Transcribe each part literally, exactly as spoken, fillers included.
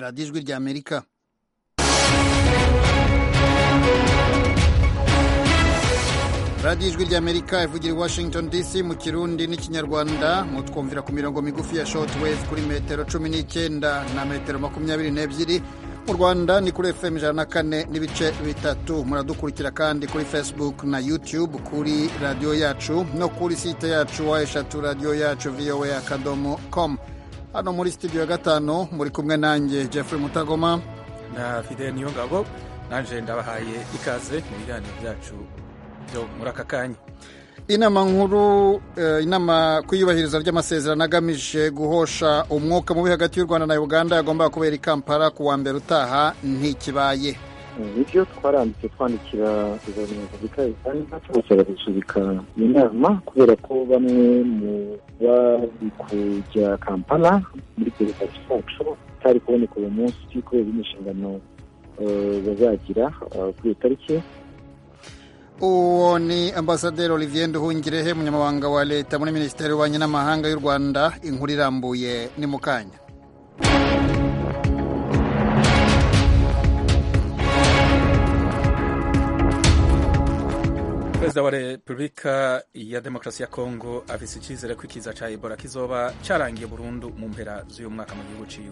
radiyo ijwi ry'Amerika. radiyo ijwi ry'Amerika ivugira i Washington D C mu kirundi n'ikinyarwanda, mutwumvira ku mirongo migufi ya shortwave kuri metero cumi n'icyenda na metero makumyabiri n'ebyiri. Mu Rwanda ni kuri F M ijana na kane n'ibice bitatu. Muradukurikira kandi kuri Facebook na YouTube kuri radiyo yacu no kuri site yacu wa eshatu radiyo yacu voa akadomo com. Hano muri studio ya gatanu muri kumwe nanjye Jeffrey Mutagoma na Fidel Niyongabo. Nanje ndabahaye ikaze mu biganiro byacu byo muri aka kanya. Inama nkuru uh, inama kwiyubahiriza ry'amasezerano agamije guhosha umwuka mubi hagati y'u Rwanda na Uganda yagomba kubera i Kampala ku wa mbere utaha ntikibaye. Nibyo twaranditse twandikira guverinoma y'Uganda tubasaba gusubika inama kubera ko bamwe mu bari kujya Kampala muri perezida yacu tari kuboneka uwo munsi kubera inshingano bazagira kuri tariki. Uwo ni Ambasaderi Olivier Nduhungirehe, umunyamabanga wa leta muri Minisiteri y'Ububanyi n'Amahanga y'u Rwanda. Inkuru irambuye ni mu kanya. Perezida wa Repubulika ya Demokarasi ya Kongo afise icyizere ko ikiza ca Ebola kizoba carangiye burundu mu mpera z'uyu mwaka mu gihugu ciwe.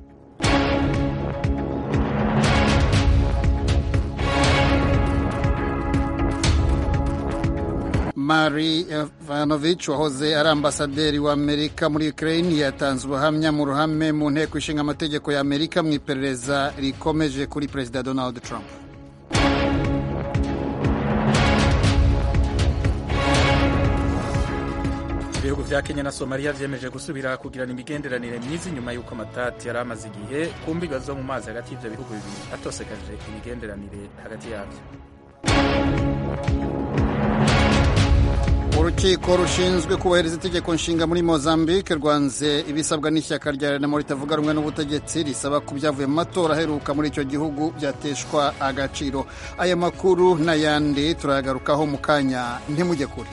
Mari Ivanovich wahoze ari ambasaderi wa Amerika muri Ukraine yatanze ubuhamya mu ruhame mu nteko ishinga amategeko ya Amerika mu iperereza rikomeje kuri Perezida Donald Trump. Ibihugu vya Kenya na Somalia vyemeje gusubira kugirana imigenderanire myiza nyuma y'uko amatati yari amaze igihe ku mbiga zo mu mazi hagati y'ivyo bihugu bibiri atosekaje imigenderanire hagati yavyo. Urukiko rushinzwe kubahiriza itegeko nshinga muri Mozambique rwanze ibisabwa n'ishyaka rya Renamo ritavuga rumwe n'ubutegetsi risaba ko ibyavuye mu matora aheruka muri icyo gihugu byateshwa agaciro. Aya makuru n'ayandi turayagarukaho mu kanya, ntimujye kure.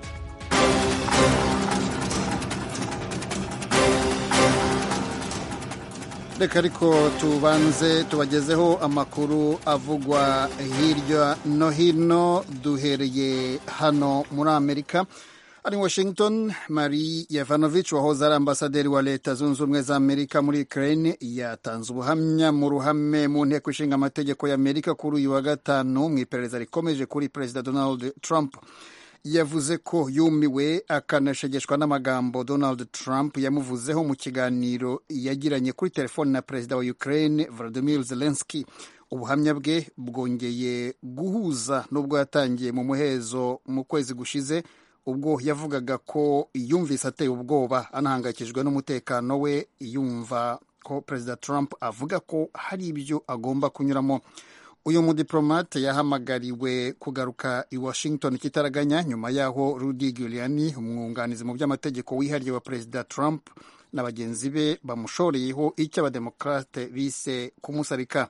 Reka ariko tubanze tubagezeho amakuru avugwa hirya no hino, duhereye hano muri Amerika. Ari Washington, Mari Ivanovich wahoze ari ambasaderi wa Leta Zunze Ubumwe za Amerika muri Ukraine yatanze ubuhamya mu ruhame mu nteko ishinga amategeko ya Amerika kuri uyu wa gatanu mu iperereza rikomeje kuri Perezida Donald Trump. Yavuze ko yumiwe akanashegeshwa n'amagambo Donald Trump yamuvuzeho mu kiganiro yagiranye kuri telefone na Perezida wa Ukraine Volodymyr Zelensky. Ubuhamya bwe bwongeye guhuza n'ubwo yatangiye mu muhezo mu kwezi gushize, ubwo yavugaga ko yumvise ateye ubwoba anahangayikishijwe n'umutekano we, yumva ko Perezida Trump avuga ko hari ibyo agomba kunyuramo. Uyu mudiplomate yahamagariwe kugaruka i Washington kitaraganya nyuma yaho Rudy Giuliani, umwunganizi mu by'amategeko wihariye wa Perezida Trump, na bagenzi be bamushoreyeho icyo abademokrate bise kumusarika.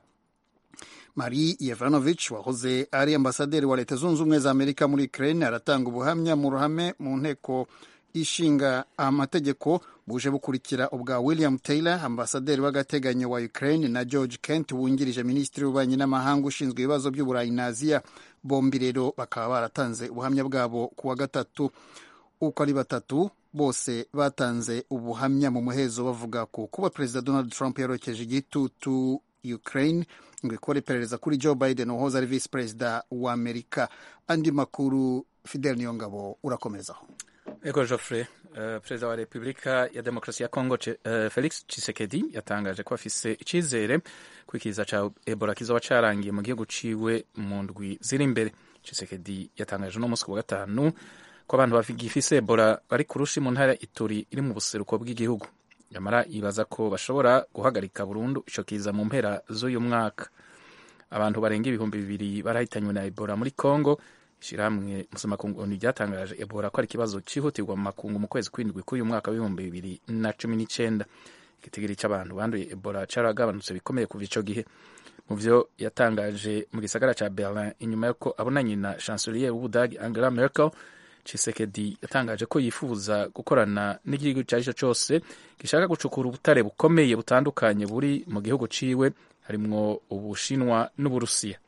Mari Ivanovich wahoze ari ambasaderi wa Leta Zunze Ubumwe za Amerika muri Ukraine aratanga ubuhamya mu ruhame mu nteko ishinga amategeko buje bukurikira ubwa William Taylor, ambasaderi w'agateganyo wa Ukraine, na George Kent wungirije minisitiri w'ububanyi n'amahanga ushinzwe ibibazo by'Uburayi na Aziya. Bombi rero bakaba baratanze ubuhamya bwabo ku wa gatatu. Uko ari batatu bose batanze ubuhamya mu muhezo bavuga ko kuba Perezida Donald Trump yarokeje igitutu Ukraine ngo ikore iperereza kuri Joe Biden wahoze ari vice perezida wa Amerika. Andi makuru Fidel Niyongabo urakomezaho. Ego Geoffrey, uh, Perezida wa Repubulika ya Demokarasi ya Kongo uh, Felix Tshisekedi yatangaje ko afise icizere ko ikiza ca Ebola kizoba carangiye mu gihugu ciwe mu ndwi ziri imbere. Tshisekedi yatangaje no musi wa gatanu ko abantu bafise Ebola bari kurushi mu ntara Ituri iri mu buseruko bw'igihugu. Yamara ibaza ko bashobora guhagarika burundu ico kiza mu mpera z'uyu mwaka. Abantu barenga ibihumbi bibiri barahitanywe na Ebola muri Kongo. Ishirahamwe mpuzamakungu ryatangaje Ebola ko ari ikibazo cihutirwa mu makungu mu kwezi kw'indwi k'uyu mwaka w'ibihumbi bibiri na cumi n'icenda. Igitigiri c'abantu banduye Ebola caragabanutse bikomeye kuva ico gihe. Mu vyo yatangaje mu gisagara ca Berlin inyuma yuko abonanye na chancelier w'Ubudagi Angela Merkel, Tshisekedi yatangaje ko yifuza gukorana n'igihugu icyo ari cyo cyose gishaka gucukura ubutare bukomeye butandukanye buri mu gihugu ciwe harimwo Ubushinwa n'Uburusiya.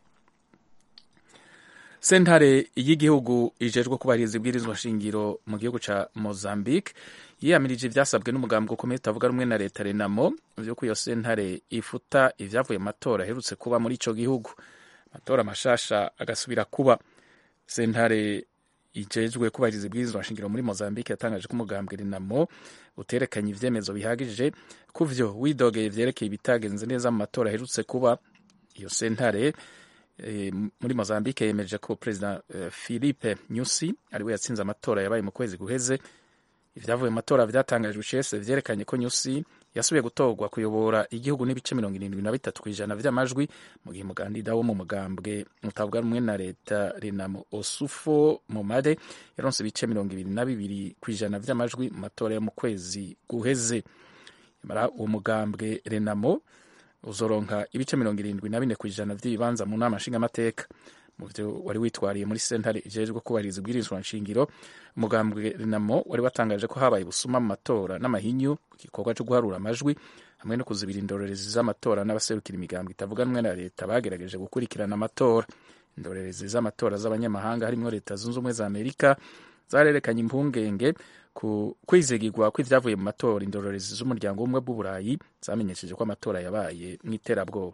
Sentare y'igihugu ijejwe kubahiriza ibwirizwa shingiro mu gihugu ca Mozambique yiyamirije ivyasabwe n'umugambi ukomeye utavuga rumwe na leta Renamo vy'uko iyo sentare ifuta ivyavuye mu matora aherutse kuba muri ico gihugu. Amatora mashasha agasubira kuba. Sentare ijejwe kubahiriza ibwirizwa shingiro muri Mozambique yatangaje ko umugambi Renamo uterekanye ivyemezo bihagije kuvyo widogeye vyerekeye ibitagenze neza mu matora aherutse kuba. Iyo sentare e, muri Mozambique yemeje ko President e, Filipe Nyusi ariwe yatsinze amatora yabaye mu kwezi guheze. Ivyavuye mu matora vyatangajwe cese vyerekanye ko Nyusi yasubiye gutorwa kuyobora igihugu n'ibice mirongo irindwi na bitatu kw'ijana vy'amajwi mu gihe umugandida wo mu mugambwe utavuga rumwe na leta Renamo Osufo Momade yaronse ibice mirongo ibiri na bibiri kw'ijana vy'amajwi mu matora yo mu kwezi guheze. Mara uwo mugambwe Renamo uzoronka ibice mirongo irindwi na bine kw'ijana vy'ibibanza mu nama nshingamateka. Mu vyo wari witwariye muri sentare ijejwe kubahiriza ibwirizwa nshingiro, umugambwe Renamo wari watangaje ko habaye busuma mu matora n'amahinyu mu gikorwa cyo guharura amajwi hamwe no kuzibira indorerezi z'amatora n'abaserukira imigambwe itavuga rumwe na leta bagerageje gukurikirana amatora. Indorerezi z'amatora z'abanyamahanga harimo leta zunze ubumwe za Amerika zarerekanye impungenge ku kwizigirwa kw'ivyavuye mu matora. Indorerezi z'umuryango w'ubumwe bw'Uburayi zamenyesheje ko amatora yabaye mw'iterabwoba.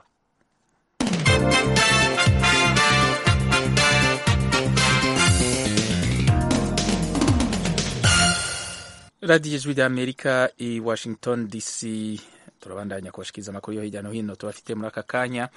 Radiyo Ijwi ry'Amerika i Washington D C, turabandanya kubashikiriza amakuru yo hirya no hino tubafite muri aka kanya.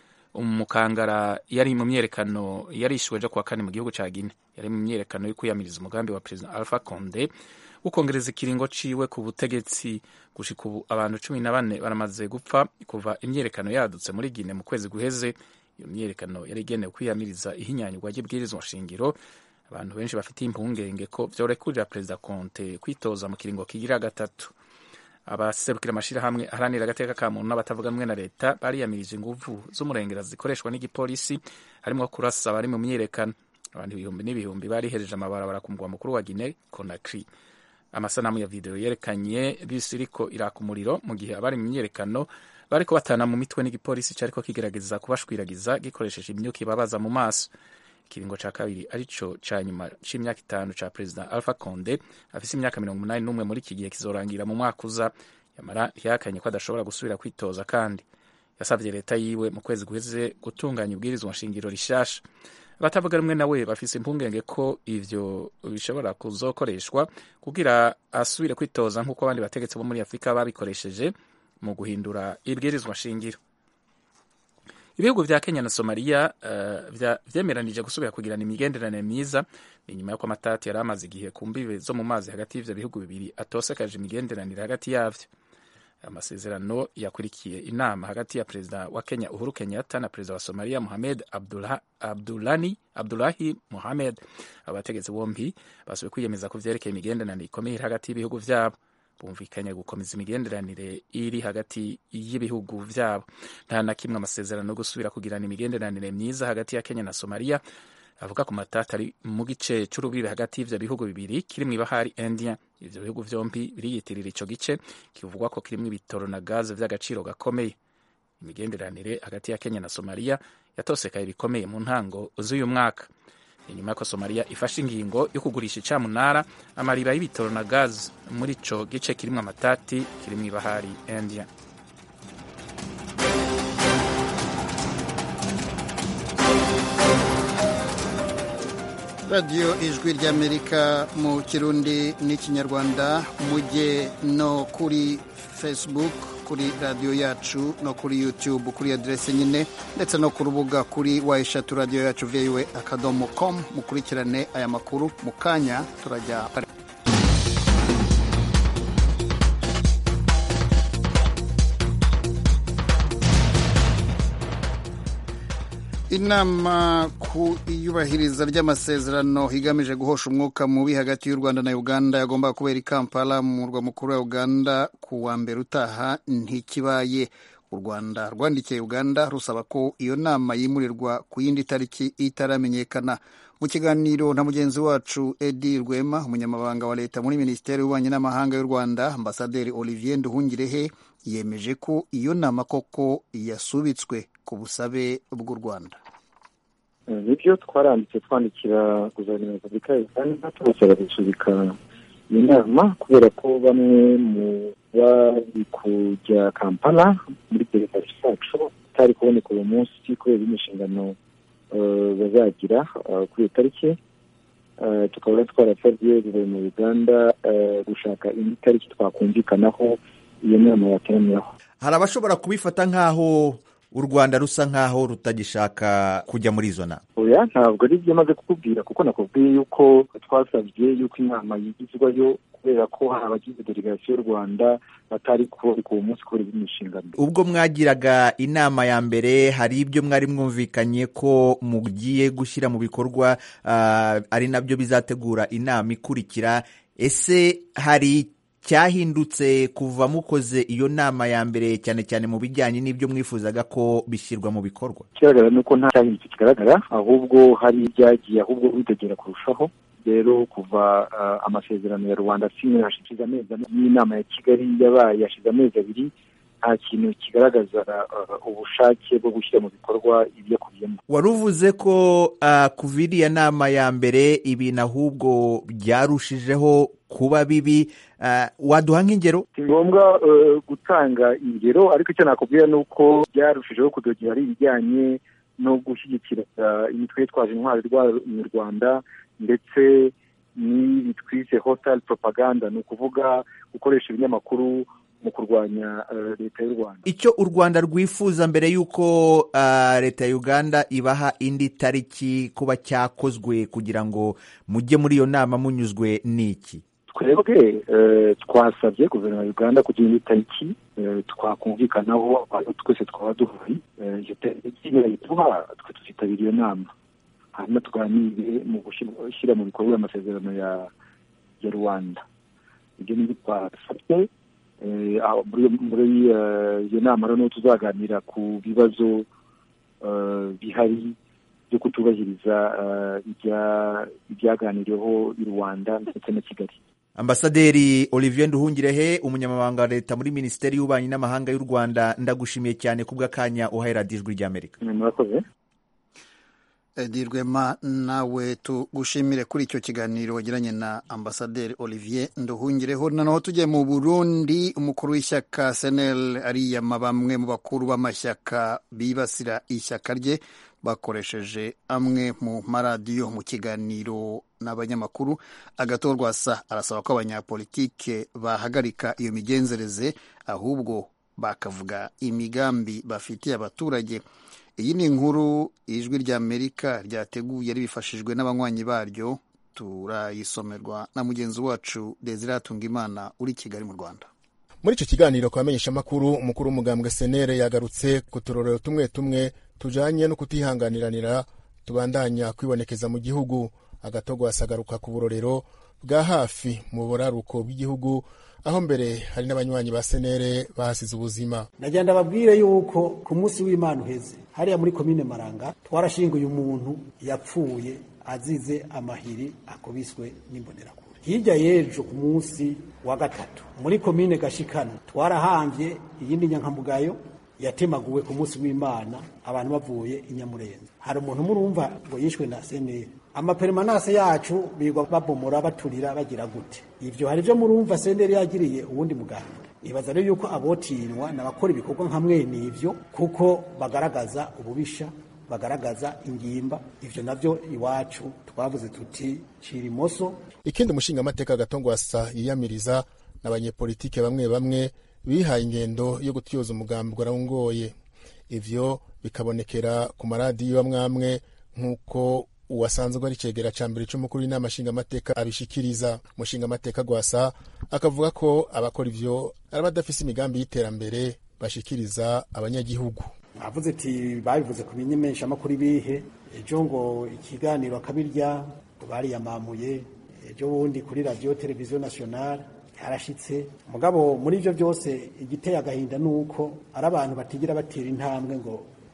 Umukangara yari mu myerekano yarishwe ejo kuwa kane mu gihugu ca Guinea. Yari mu myerekano yo kwiyamiriza umugambi wa President Alpha Conde ukongereza ikiringo ciwe ku butegetsi. Gushika ubu abantu cumi na bane baramaze gupfa kuva imyerekano yadutse muri Guinea mu kwezi guheze. Iyo myerekano yari igenewe kwiyamiriza ihinyanyurwa ry'ibwirizwa nshingiro. Abantu benshi bafite impungenge ko vyorekurira President Conte kwitoza mu kiringo kigira gatatu. Abaserukira amashirahamwe aharanira agateka ka muntu n'abatavuga rumwe na leta bariyamirije inguvu z'umurengera zikoreshwa n'igipolisi harimo kurasa abari mu myerekano. Abantu ibihumbi n'ibihumbi barihereje amabarabara ku mugwa mukuru wa Guinea Conakry. Amasanamu ya video yerekanye bisi iriko iraka umuriro mu gihe abari mu myerekano bariko batana mu mitwe n'igipolisi cariko kigerageza kubashwiragiza gikoresheje imyuka ibabaza mu maso. Ikiringo ca kabiri arico ca nyuma c'imyaka itanu ca President Alpha Conde afise imyaka mirongo umunani n'umwe muri iki gihe kizorangira mu mwaka uza. Yamara ntiyakanye ko adashobora gusubira kwitoza kandi yasavye leta yiwe mu kwezi guheze gutunganya ubwirizwa nshingiro rishasha. Abatavuga rumwe nawe bafise impungenge ko ivyo bishobora kuzokoreshwa kugira asubire kwitoza nk'uko abandi bategetsi bo muri Afrika babikoresheje mu guhindura ibwirizwa nshingiro. Ibihugu vya Kenya na Somalia uh, vyemeranije gusubira kugirana imigenderanire myiza ni nyuma y'uko amatati yari amaze igihe ku mbibe zo mu mazi hagati y'ivyo bihugu bibiri atosekaje imigenderanire hagati yavyo. Amasezerano yakurikiye inama hagati ya Perezida wa Kenya Uhuru Kenyatta na Perezida wa Somalia Mohamed Abdullah, Abdullani Abdullahi Mohamed. Abategetsi bombi basubiye kwiyemeza ku vyerekeye imigenderanire ikomeye hagati y'ibihugu vyabo. Bumvikanye gukomeza imigenderanire iri hagati y'ibihugu vyabo. Nta na kimwe amasezerano yo gusubira kugirana imigenderanire myiza hagati ya Kenya na Somalia avuga ku matata ari mu gice c'urubibe hagati y'ivyo bihugu bibiri kiri mw'ibahari India. Ivyo bihugu vyombi biriyitirira ico gice kivugwa ko kirimwo ibitoro na gaze vy'agaciro gakomeye. Imigenderanire hagati ya Kenya na Somalia yatosekaye bikomeye mu ntango z'uyu mwaka. Inyuma ko Somalia ifashe ingingo yo kugurisha icamunara amariba y'ibitoro na gaz muri ico gice kirimwo amatati kiri mw'ibahari India. Radio Ijwi ry'Amerika mu Kirundi n'ikinyarwanda, mujye no kuri Facebook kuri radio yacu no kuri YouTube kuri adresse nyine ndetse no ku rubuga kuri wa eshatu radio yacu voa akadomo com. Mukurikirane aya makuru mu kanya turajya. Inama ku iyubahiriza ry'amasezerano higamije guhosha umwuka mubi hagati y'u Rwanda na Uganda yagomba kubera i Kampala mu murwa mukuru wa Uganda ku wa mbere utaha ntikibaye. U Rwanda rwandikiye Uganda rusaba ko iyo nama yimurirwa ku yindi tariki itaramenyekana. mu kiganiro na mugenzi wacu Edi Rwema, umunyamabanga wa leta muri Minisiteri y'Ububanyi n'Amahanga y'u Rwanda, Ambasaderi Olivier Nduhungirehe yemeje ko iyo nama koko yasubitswe ku busabe bw'u Rwanda. Nibyo twaranditse twandikira guverinoma ya Repubulika y'u Rwanda tubasaba gusubika iyi nama kubera ko bamwe mu bari kujya Kampala muri delegasi yacu batari kuboneka uwo munsi kubera inshingano bazagira kuri iyo tariki. Tukaba twarasabye guverinoma y'u Rwanda gushaka indi tariki twakumvikanaho iyo nama yateraniraho. Hari abashobora kubifata nk'aho u Rwanda rusa nk'aho rutagishaka kujya muri izo nama. Oya, ntabwo ari byo maze kukubwira kuko nakubwiye yuko twasabye yuko inama yigizwayo kubera ko hari abagize delegasiyo y'u Rwanda batari kuboneka uwo munsi kubera inshingano. Ubwo mwagiraga inama ya mbere hari ibyo mwari mwumvikanye ko mugiye gushyira mu bikorwa, uh, ari nabyo bizategura inama ikurikira. Ese hari cyahindutse kuva mukoze iyo nama ya mbere, cyane cyane mu bijyanye n'ibyo mwifuzaga ko bishyirwa mu bikorwa? Kigaragara nuko nta cyahindutse kigaragara, ahubwo hari ibyagiye ahubwo bitegera kurushaho. Rero kuva uh, amasezerano ya Rwanda sinya yashize amezi y'inama ya Kigali yabaye yashize amezi abiri, nta kintu kigaragaza uh, ubushake bwo gushyira mu bikorwa ibyo kubiyemo. Waruvuze ko uh, kuva iriya nama ya mbere ibintu ahubwo byarushijeho kuba bibi. Uh, waduha nk'ingero? Si ngombwa uh, gutanga ingero, ariko icyo nakubwira ni uko byarushijeho kudogera ari ibijyanye no gushyigikira uh, imitwe yitwaje intwari mu Rwanda ndetse n'ibi twise hostile propaganda, ni ukuvuga gukoresha ibinyamakuru mu kurwanya uh, leta y'u Rwanda. Icyo u Rwanda rwifuza mbere y'uko uh, leta ya Uganda ibaha indi tariki kuba cyakozwe kugira ngo mujye muri iyo nama munyuzwe n'iki? Twebwe uh, twasabye guverinoma ya Uganda kugira indi tariki uh, twakumvikanaho abantu twese twaba duhari. Iyo uh, tariki irayiduha twe tuzitabira iyo nama, hanyuma tuganire mu gushyira mu bikorwa amasezerano ya ya Rwanda. Ibyo ni twasabye. Muri iyo nama rero tuzaganira ku bibazo bihari byo kutubahiriza ibyaganiriweho i Rwanda ndetse na Kigali. Ambasaderi Olivier Nduhungirehe, umunyamabanga wa leta muri Minisiteri y'Ububanyi n'Amahanga y'u Rwanda, ndagushimiye cyane kubw'akanya uhaye radiyo Ijwi ry'Amerika. Murakoze. Edi Rwema, nawe tugushimire kuri icyo kiganiro wagiranye na Ambasaderi Olivier Nduhungireho. Noneho tujye mu Burundi. Umukuru w'ishyaka C N L ariyama bamwe mu bakuru b'amashyaka bibasira ishyaka rye bakoresheje amwe mu maradiyo mu kiganiro n'abanyamakuru. Agathon Rwasa arasaba ko abanyapolitike bahagarika iyo migenzereze ahubwo bakavuga imigambi bafitiye abaturage. Iyi ni inkuru Ijwi ry'Amerika ryateguye ribifashijwe n'abanywanyi baryo. Turayisomerwa na mugenzi wacu Desire Hatungimana uri Kigali mu Rwanda. Muri icyo kiganiro kwa menyesha makuru, umukuru w'umugambwe C N L yagarutse ku turorero tumwe tumwe tujanye no kutihanganiranira tubandanya kwibonekeza mu gihugu. Agathon Rwasa agaruka ku burorero bwa hafi mu buraruko bw'igihugu, aho mbere hari n'abanywanyi ba C N L bahasize ubuzima. Nagenda babwire yuko ku munsi w'Imana uheze hariya muri komine Maranga twarashinguye umuntu yapfuye azize amahiri akubiswe n'imbonerakure. Hirya y'ejo ku munsi wa gatatu muri komine Gashikano twarahamvye iyindi nyankamugayo yatemaguwe ku munsi w'Imana abantu bavuye inyamurenza. Hari umuntu murumva ngo yishwe na C N L. Amapermanence yacu bigwa babomora baturira bagira gute. Ivyo hari byo murumva C N L yagiriye uwundi muganga. Ibaza rero yuko abotinwa n'abakora ibikorwa nka mwene ivyo kuko bagaragaza ububisha, bagaragaza ingimba. Ivyo navyo iwacu twavuze tuti Cirimoso. Ikindi umushinga amateka Agathon Rwasa yiyamiriza n'abanyepolitike bamwe bamwe bihaye ingendo yo gutyoza umugambi warawungoye. Ivyo bikabonekera ku maradiyo amwamwe nk'uko uwasanzwe ari cegera ca mbere c'umukuru w'inama nshinga amateka abishikiriza. Umushinga amateka Rwasa akavuga ko abakora ivyo ari badafise imigambi y'iterambere bashikiriza abanyagihugu. Avuze ati babivuze ku binyemesha makuru bihe ejo ngo ikiganiro akabirya bari yamamuye ejo wundi kuri radio television nationale yarashitse. Mugabo muri ivyo byose igiteye agahinda nuko ari abantu batigira batera intambwe ngo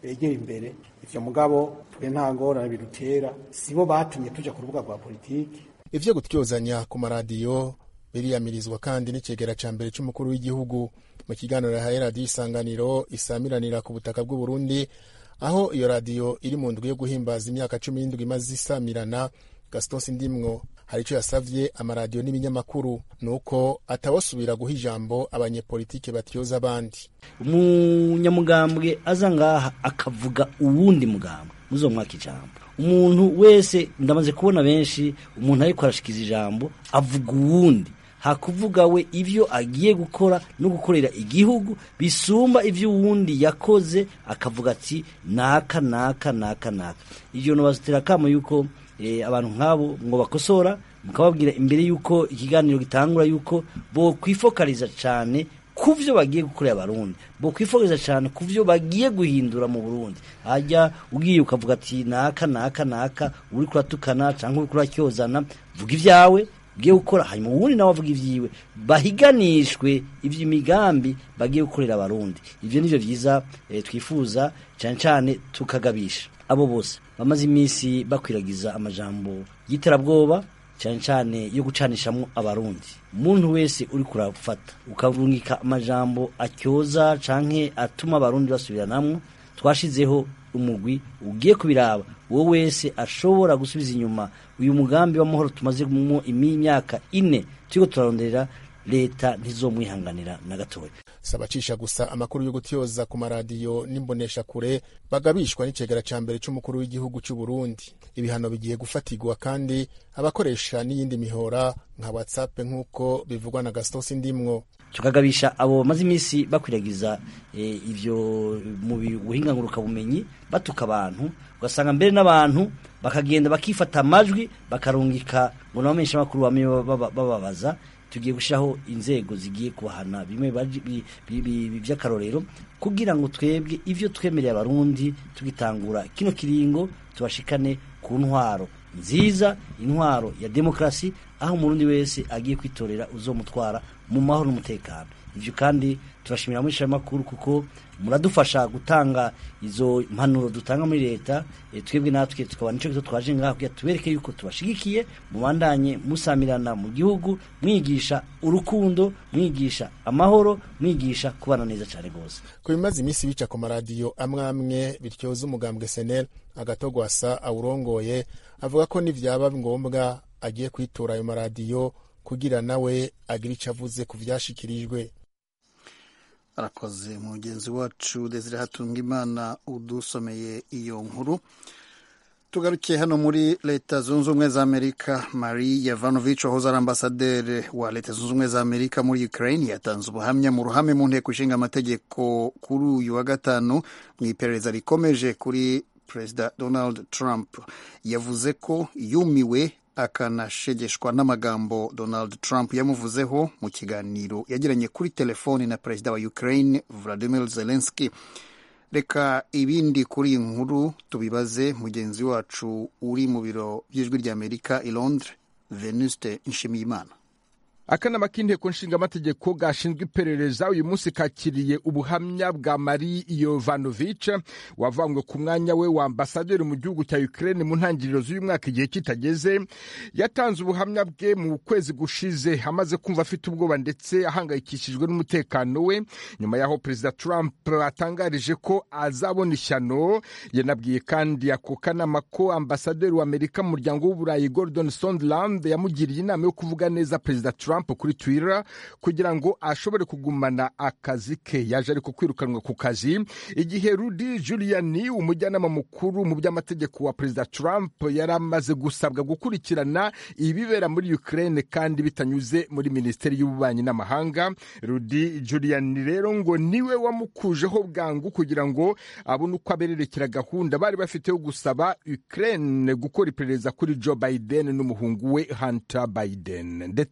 begera imbere ivyo mugabo twe nta ngorane bidutera sibo batumye tuja ku rubuga rwa politiki. Ivyo gutyozanya ku maradiyo biriyamirizwa kandi n'icegera ca mbere c'umukuru w'igihugu mu kiganiro yahaye radiyo Isanganiro isamiranira ku butaka bw'u Burundi, aho iyo radiyo iri mu ndwi yo guhimbaza imyaka cumi n'indwi imaze isamirana. Gaston Sindimwo hari ico yasavye amaradiyo n'ibinyamakuru, nuko atawosubira guha ijambo abanyepolitike batyoza abandi. Umunyamugambwe aza ngaha akavuga uwundi mugambwe muzomwaka ijambo. Umuntu wese ndamaze kubona benshi umuntu ariko arashikiza ijambo avuga uwundi, hakuvuga we ivyo agiye gukora no gukorera igihugu bisumba ivyo uwundi yakoze, akavuga ati naka naka naka naka. Ivyo no bazitera kamo yuko e, abantu nk'abo ngo bakosora, mukababwira imbere yuko ikiganiro gitangura yuko bo kwifokaliza cyane kuvyo bagiye gukorera abarundi, bo kwifokaliza cyane kuvyo bagiye guhindura mu Burundi. Hajya ugiye ukavuga ati naka naka naka uri kuratukana canke uri kuracyozana, vuga ivyawe ugiye gukora, hanyuma uwundi nawe avuga ivyiwe, bahiganishwe ivy'imigambi bagiye gukorera abarundi. Ivyo nivyo vyiza e, twifuza cyane cyane tukagabisha abo bose bamaze iminsi bakwiragiza amajambo y'iterabwoba cyane cyane yo gucanishamwo abarundi. Umuntu wese uri kurafata ukavungika amajambo acyoza canke atuma abarundi basubiranamwo, twashizeho umugwi ugiye kubiraba wo wese ashobora gusubiza inyuma uyu mugambi w'amahoro tumaze mu imyaka ine turiko turaronderera leta ntizomwihanganira na gatoya. Sabacisha gusa amakuru yo gutyoza ku maradiyo n'imbonesha kure bagabishwa n'icegera ca mbere c'umukuru w'igihugu c'u Burundi. Ibihano bigiye gufatirwa kandi abakoresha n'iyindi mihora nka WhatsApp nk'uko bivugwa na Gaston Sindimwo. Tukagabisha abo maze imisi bakwiragiza e, ivyo mu buhinga nguruka bumenyi batuka abantu, ugasanga mbere n'abantu bakagenda bakifata amajwi bakarungika ngo nabamenyesha makuru bamwe bababaza. Tugiye gushaho inzego zigiye kubahana bimwe by'akarorero kugira ngo twebwe ivyo twemereye abarundi tugitangura kino kiringo tubashikane ku ntwaro nziza, intwaro ya demokrasi, aho umurundi wese agiye kwitorera uzomutwara mu mahoro n'umutekano. Ivyo kandi turashimira muri shamakuru kuko muradufasha gutanga izo impanuro dutanga muri leta. E, twebwe natwe tukaba nico twaje ngaho kugira tubereke yuko tubashigikiye mubandanye musamirana mu gihugu, mwigisha urukundo, mwigisha amahoro, mwigisha kubana neza cyane gose. Ko bimaze imisi bica ku maradiyo amwe amwe bityoza umugambwe S N L, Agatogwasa awurongoye avuga ko nivyaba ngombwa agiye kwitura ayo maradiyo kugira nawe agira ico avuze ku vyashikirijwe. Arakoze mugenzi wacu Desire Hatungimana udusomeye iyo nkuru. Tugarukiye hano muri Leta Zunze Ubumwe za Amerika. Marie Yovanovich wahoze ari ambasaderi wa Leta Zunze Ubumwe za Amerika muri Ukraine yatanze ubuhamya mu ruhame mu nteko ishinga amategeko kuri uyu wa gatanu mu iperereza rikomeje kuri Perezida Donald Trump. Yavuze ko yumiwe akanashegeshwa n'amagambo Donald Trump yamuvuzeho mu kiganiro yagiranye kuri telefoni na Perezida wa Ukraine Volodymyr Zelensky. Reka ibindi kuri inkuru tubibaze mugenzi wacu uri mu biro by'ijwi rya Amerika i Londres, Venuste Nshimiyimana. Akanama k'inteko nshingamategeko gashinzwe iperereza uyu munsi kakiriye ubuhamya bwa Marie Yovanovich wavanywe ku mwanya we wa ambasaderi mu gihugu cya Ukraine mu ntangiriro z'uyu mwaka igihe kitageze. Yatanze ubuhamya bwe mu kwezi gushize amaze kumva afite ubwoba ndetse ahangayikishijwe n'umutekano we nyuma yaho Perezida Trump atangarije ko azabona ishyano. Yanabwiye kandi ako kanama ko ambasaderi wa Amerika mu muryango w'Uburayi Gordon Sondland yamugiriye inama yo kuvuga neza Perezida Trump kuri Twitter kugira ngo ashobore kugumana akazi ke. Yaje ariko kwirukanwa ku kazi igihe Rudy Giuliani umujyanama mukuru mu by'amategeko wa Perezida Trump yaramaze gusabwa gukurikirana ibibera muri Ukraine kandi bitanyuze muri Minisiteri y'Ububanyi n'Amahanga. Rudy Giuliani rero ngo niwe wamukujeho bwangu kugira ngo abone uko abererekera gahunda bari bafite yo gusaba Ukraine gukora iperereza kuri Joe Biden n'umuhungu we Hunter Biden. Ndetse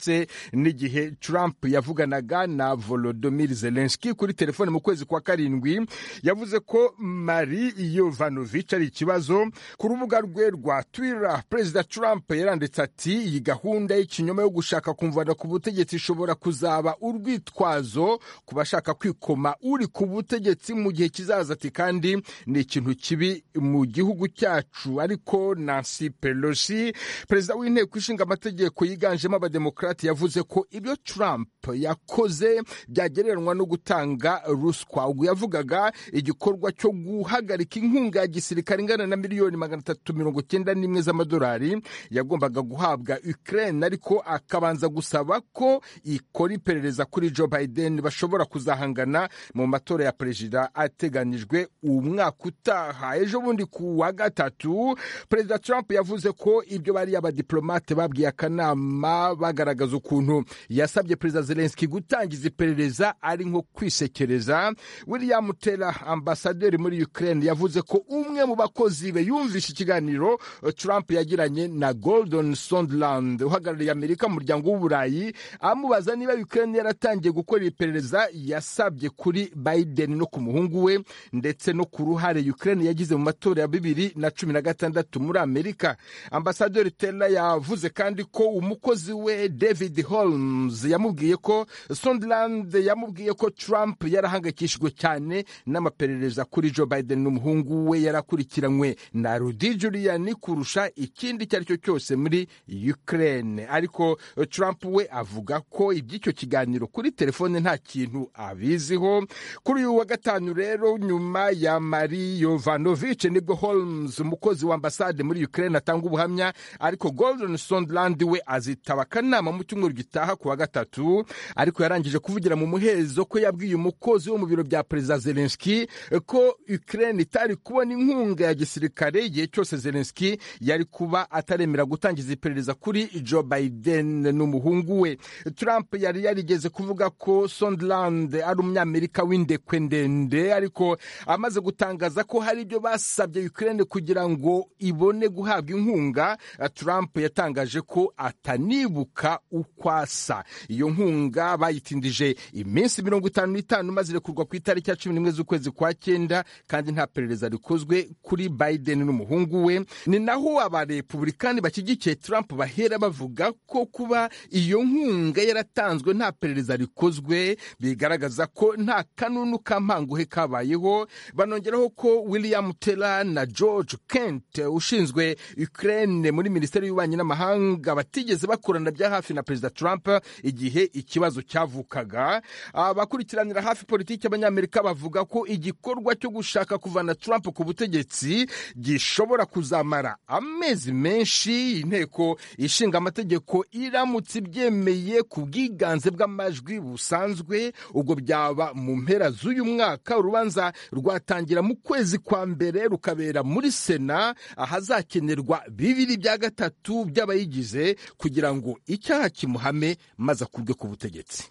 n'igihe Trump yavuganaga na Volodymyr Zelensky kuri telefone mu kwezi kwa karindwi. Yavuze ko Marie Yovanovitch ari ikibazo. Ku rubuga rwe rwa Twitter, Perezida Trump yaranditse ati iyi gahunda y'ikinyoma yo gushaka kumvana ku butegetsi ishobora kuzaba urwitwazo ku bashaka kwikoma uri ku butegetsi mu gihe kizaza, ati kandi ni ikintu kibi mu gihugu cyacu. Ariko Nancy Pelosi, perezida w'inteko ishinga amategeko yiganjemo abademokrati, yavuze ko ibyo Trump yakoze byagereranywa no gutanga ruswa. Ubwo yavugaga igikorwa cyo guhagarika inkunga ya gisirikare ingana na miliyoni magana atatu mirongo cyenda n'imwe z'amadolari yagombaga guhabwa Ukraine, ariko akabanza gusaba ko ikora iperereza kuri Joe Biden bashobora kuzahangana mu matora ya perezida ateganijwe umwaka utaha. Ejo bundi ku wa gatatu, Perezida Trump yavuze ko ibyo bari abadiplomate babwiye akanama bagaragaza ukuntu yasabye Perezida Zelensky gutangiza iperereza ari nko kwisekereza. William Taylor, ambasaderi muri Ukraine, yavuze ko umwe mu bakozi be yumvishe ikiganiro Trump yagiranye na Gordon Sondland uhagarariye Amerika mu muryango w'Uburayi, amubaza niba Ukraine yaratangiye gukora iperereza yasabye kuri Biden no ku muhungu we, ndetse no ku ruhare Ukraine yagize mu matora ya bibiri na cumi na gatandatu muri Amerika. Ambasaderi Taylor yavuze kandi ko umukozi we David Holmes yamubwiye ko Sondland yamubwiye ko Trump yarahangayikishijwe cyane n'amaperereza kuri Joe Biden n'umuhungu we yarakurikiranywe na Rudy Giuliani kurusha ikindi cyari cyo cyose muri Ukraine. Ariko Trump we avuga ko iby'icyo kiganiro kuri telefone nta kintu abiziho. Kuri uyu wa gatanu rero, nyuma ya Marie Yovanovitch, nibwo Holmes, umukozi wa ambasade muri Ukraine, atanga ubuhamya. Ariko Gordon Sondland we azitaba akanama mu cyumweru gitaha ku wa gatatu. Ariko yarangije kuvugira mu muhezo ko yabwiye umukozi wo mu biro bya Perezida Zelensky ko Ukraine itari kubona inkunga ya gisirikare igihe cyose Zelensky yari kuba ataremera gutangiza iperereza kuri Joe Biden n'umuhungu we. Trump yari yarigeze kuvuga ko Sondland ari umunyamerika w'indekwe ndende, ariko amaze gutangaza ko hari ibyo basabye Ukraine kugira ngo ibone guhabwa inkunga, Trump yatangaje ko atanibuka ukwasa. Iyo nkunga bayitindije iminsi mirongo itanu n'itanu maze irekurwa ku itariki ya cumi n'imwe z'ukwezi kwa cyenda, kandi nta perereza rikozwe kuri Biden n'umuhungu we. Ni naho abarepublikani bashyigikiye Trump bahera bavuga ko kuba iyo nkunga yaratanzwe nta perereza rikozwe bigaragaza ko nta kanunu k'ampanguhe kabayeho. Banongeraho ko William Taylor na George Kent ushinzwe Ukraine muri Minisiteri y'Ububanyi n'Amahanga batigeze bakorana bya hafi na Perezida Trump igihe ikibazo cyavukaga. Abakurikiranira hafi politiki y'Abanyamerika bavuga ko igikorwa cyo gushaka kuvana Trump ku butegetsi gishobora kuzamara amezi menshi. Inteko ishinga amategeko iramutse ibyemeye ku bwiganze bw'amajwi busanzwe, ubwo byaba mu mpera z'uyu mwaka. Urubanza rwatangira mu kwezi kwa mbere rukabera muri Sena, ahazakenerwa bibiri bya gatatu by'abayigize kugira ngo icyaha kimuhame maze akurwe ku butegetsi.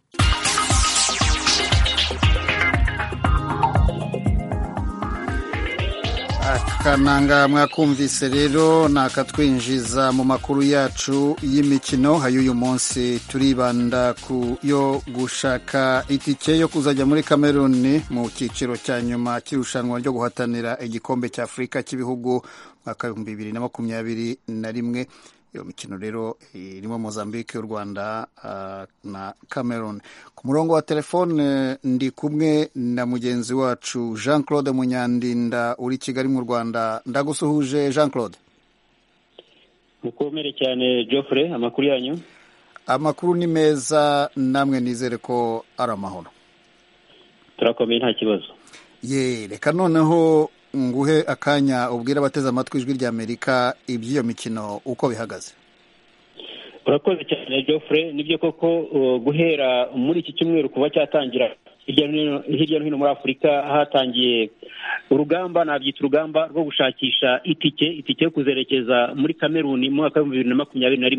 Akananga mwakumvise rero nakatwinjiza mu makuru yacu y'imikino. Hayuyu munsi turibanda ku yo gushaka itike yo kuzajya muri Cameroon mu cyiciro cya nyuma cy'irushanwa ryo guhatanira igikombe cya Afurika cy'ibihugu mwaka w'ibihumbi bibiri na makumyabiri na rimwe. Iyo mikino rero irimo Mozambique, u Rwanda uh, na Cameroon. Ku murongo wa telefone ndi kumwe na mugenzi wacu Jean Claude Munyandinda uri Kigali mu Rwanda. Ndagusuhuje Jean Claude. Mukomere cyane Geoffrey, amakuru yanyu? Amakuru ni meza, namwe nizere ko ari amahoro. Turakomeye nta kibazo. Ye, reka noneho nguhe akanya ubwira abateze amatwi ijwi rya Amerika iby'iyo mikino uko bihagaze. Urakoze cyane Geoffrey, nibyo koko uh, guhera muri iki cyumweru kuba cyatangira hirya no hino muri Afurika hatangiye urugamba, nabyita urugamba rwo gushakisha itike itike yo kuzerekeza muri Cameroon mu mwaka wa bibiri na makumyabiri na rimwe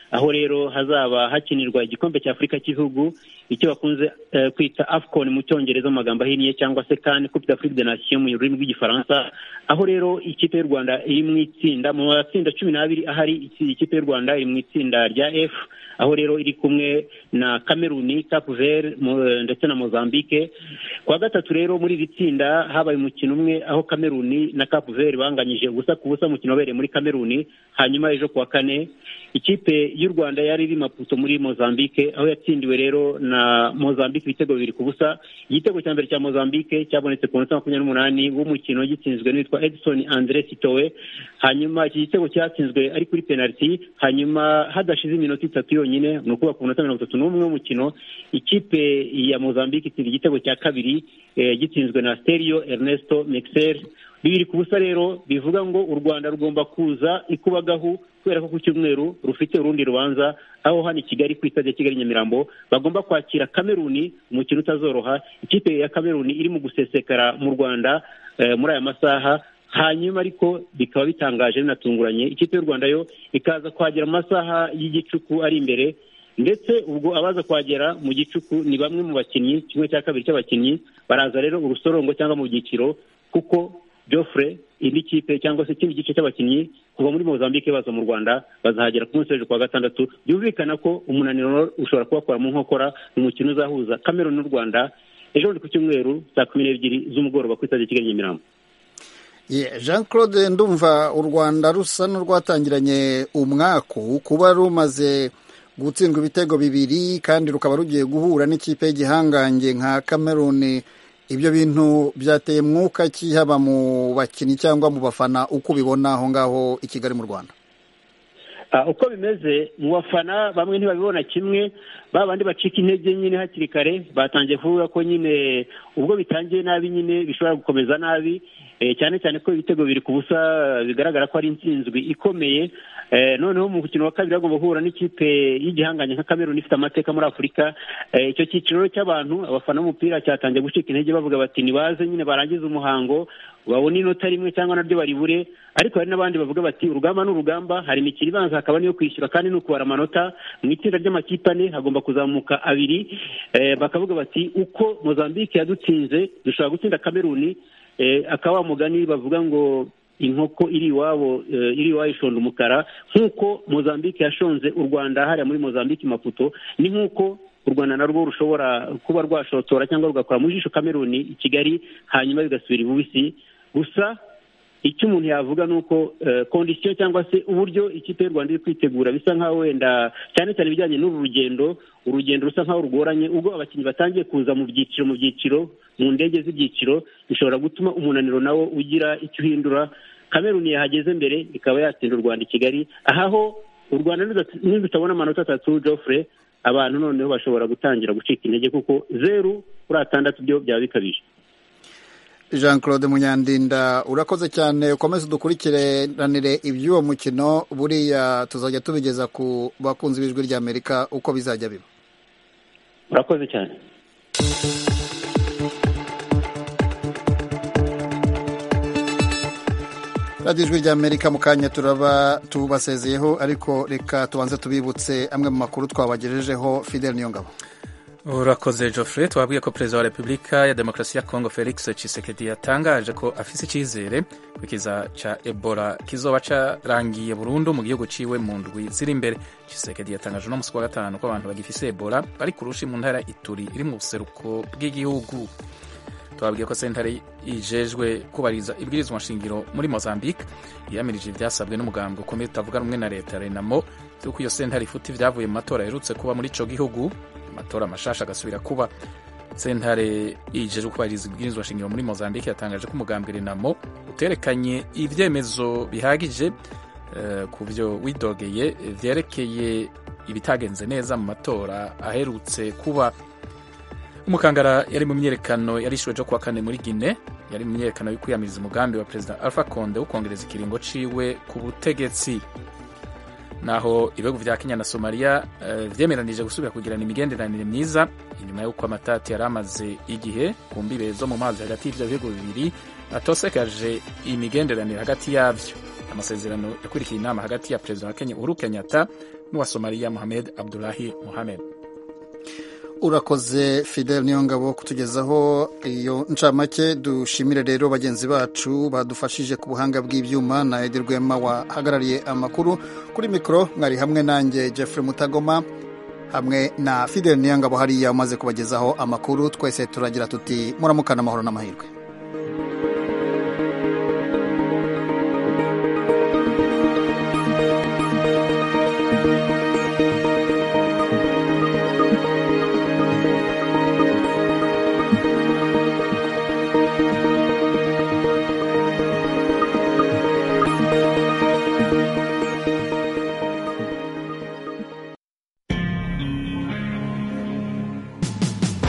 aho rero hazaba hakinirwa igikombe cya Afurika cy'ibihugu icyo bakunze uh, kwita AFCON mu cyongereza mu magambo ahinnye cyangwa se CAN Coupe d'Afrique des Nations mu rurimi rw'igifaransa, aho rero ikipe y'u Rwanda iri mu itsinda mu matsinda cumi n'abiri ahari ikipe y'u Rwanda iri mu itsinda rya F, aho rero iri kumwe na Cameroon, Cap Vert ndetse na Mozambique. Kwa gatatu rero muri iri tsinda habaye umukino umwe aho Cameroon na Cap Vert banganyije ubusa ku busa, umukino wabereye muri Cameroon. Hanyuma ejo kuwa kane ikipe y'u Rwanda yari iri Maputo muri Mozambique, aho yatsindiwe rero na Mozambique ibitego bibiri ku busa. Igitego cya mbere cya Mozambique cyabonetse ku minota makumyabiri n'umunani w'umukino gitsinzwe n'uwitwa Edson Andre Sitowe. Hanyuma iki gitego cyatsinzwe ari kuri penalty, hanyuma hadashize iminota itatu yonyine ni ukuvuga ku minota mirongo itatu n'umwe w'umukino ikipe ya Mozambique itsinda igitego cya kabiri eh, gitsinzwe na Stelio Ernesto Mexer bibiri ku busa. Rero bivuga ngo u Rwanda rugomba kuza ikubagahu kubera ko ku cyumweru rufite urundi rubanza aho hano i Kigali ku itade Kigali Nyamirambo bagomba kwakira Cameroon, umukino utazoroha. Ikipe ya Cameroon iri mu gusesekara mu Rwanda eh, muri aya masaha, hanyuma ariko bikaba bitangaje binatunguranye ikipe y'u Rwanda yo ikaza kwagera mu masaha y'igicuku ari imbere, ndetse ubwo abaza kwagera mu gicuku ni bamwe mu bakinnyi, kimwe cya kabiri cy'abakinnyi baraza rero urusorongo cyangwa mu byiciro, kuko Geoffrey indi kipe cyangwa se ikindi gice cy'abakinnyi kuva muri Mozambique baza mu Rwanda bazahagera ku munsi w'ejo kwa gatandatu. Byumvikana ko umunaniro ushobora kubakora mu nkokora mu mukino uzahuza Cameroon n'u Rwanda ejo ku cyumweru saa kumi n'ebyiri z'umugoroba ku itade Kigali Nyamirambo. Yeah, Jean Claude, ndumva u Rwanda rusa n'urwatangiranye umwaku kuba rumaze gutsindwa ibitego bibiri kandi rukaba rugiye guhura n'ikipe y'igihangange nka Cameroon. Ibyo bintu byateye mwuka ki haba mu bakinnyi cyangwa mu bafana uko bibona aho ngaho i Kigali mu Rwanda? Uh, uko bimeze mu bafana bamwe ntibabibona kimwe, babandi bacika intege nyine hakiri kare batangiye kuvuga ko nyine ubwo bitangiye nabi nyine bishobora gukomeza nabi, eh, cyane cyane ko ibitego biri ku busa bigaragara ko ari intsinzwi ikomeye. Eh, noneho mu mukino wa kabiri agomba guhura n'ikipe y'igihanganye nka Cameroon ifite amateka muri Afurika. Eh, icyo cyiciro cy'abantu abafana b'umupira cyatangiye gucika intege bavuga bati nibaze nyine barangiza umuhango babona inota rimwe cyangwa naryo baribure, ariko hari n'abandi bavuga bati urugamba n'urugamba, hari imikino ibanza hakaba niyo kwishyura kandi no kubara amanota. Mu itsinda ry'amakipe ane hagomba kuzamuka abiri, eh, bakavuga bati uko Mozambique yadutsinze dushobora gutsinda Cameroon. Eh, akawa mugani bavuga ngo inkoko iri iwabo uh, iri iwayo ishonda umukara, nk'uko Mozambique yashonze u Rwanda hariya muri Mozambique Maputo, ni nk'uko u Rwanda narwo rushobora kuba rwashotora cyangwa rugakora mu jisho Cameroon i Kigali hanyuma bigasubira ibubisi. Gusa icyo umuntu yavuga nuko uh, condition cyangwa se uburyo ikipe y'u Rwanda iri kwitegura bisa nkaho wenda cyane cyane bijyanye n'uru rugendo urugendo rusa nkaho rugoranye, ubwo abakinnyi batangiye kuza mu byiciro mu byiciro mu ndege z'ibyiciro bishobora gutuma umunaniro nawo ugira icyo uhindura. Cameroon yahageze mbere ikaba yatsinda u Rwanda i Kigali, ahaho u Rwanda nirutabona amanota atatu Geoffrey abantu noneho bashobora gutangira gucika intege kuko zeru kuri atandatu byo byaba bikabije. Jean Claude Munyandinda, urakoze cyane, ukomeze dukurikiranire iby'uwo mukino, buriya tuzajya tubigeza ku bakunzi b'ijwi rya Amerika uko bizajya biba. Urakoze cyane. radiyo ijwi rya Amerika mu kanya turaba tubasezeyeho, ariko reka tubanze tubibutse amwe mu makuru twabagejejeho. Fidel Niyongabo. Urakoze Geoffrey, twabwiye ko Perezida wa Repubulika ya Demokarasi ya Kongo Felix Tshisekedi yatangaje ko afise icyizere ko ikiza ca Ebola kizoba carangiye burundu mu gihugu ciwe mu ndwi ziri imbere. Tshisekedi yatangaje no musi wa gatanu ko abantu bagifise Ebola bari kurushi mu ntara Ituri iri mu buseruko bw'igihugu. Twabwiye ko sentare ijejwe kubariza ibwirizwa nshingiro muri Mozambique yamirije ivyasabwe n'umugambwe ukomeye utavuga rumwe na leta Renamo yuko iyo sentare ifuta ivyavuye mu matora aherutse kuba muri ico gihugu, amatora mashasha agasubira kuba. Sentare ijejwe kubariza ibwirizwa nshingiro muri Mozambique yatangaje ko umugambwe Renamo uterekanye ivyemezo bihagije uh, ku vyo widogeye vyerekeye ibitagenze neza mu matora aherutse kuba. Umukangara yari mu myerekano yarishuwe jo kuwa kane muri Guinea, yari mu myerekano yo kwiyamiriza umugambi wa Perezida Alpha Conde wo kongereza ikiringo ciwe ku butegetsi. Naho ibihugu vya Kenya na Somalia uh, vyemeranije gusubira kugirana imigenderanire myiza inyuma y'uko amatati yari amaze igihe ku mbibe zo mu mazi hagati y'ivyo bihugu bibiri atosekaje imigenderanire hagati yavyo. amasezerano yakurikiye inama hagati ya perezida wa Kenya Uhuru Kenyatta n'uwa Somalia Mohamed Abdullahi Mohamed. Urakoze Fidel Niyongabo kutugezaho iyo ncamake. Dushimire rero bagenzi bacu badufashije ku buhanga bw'ibyuma na Edi Rwema wahagarariye amakuru. Kuri mikoro mwari hamwe nanjye Jeffrey Mutagoma hamwe na Fidel Niyongabo hariya umaze kubagezaho amakuru. Twese turagira tuti muramukana amahoro n'amahirwe.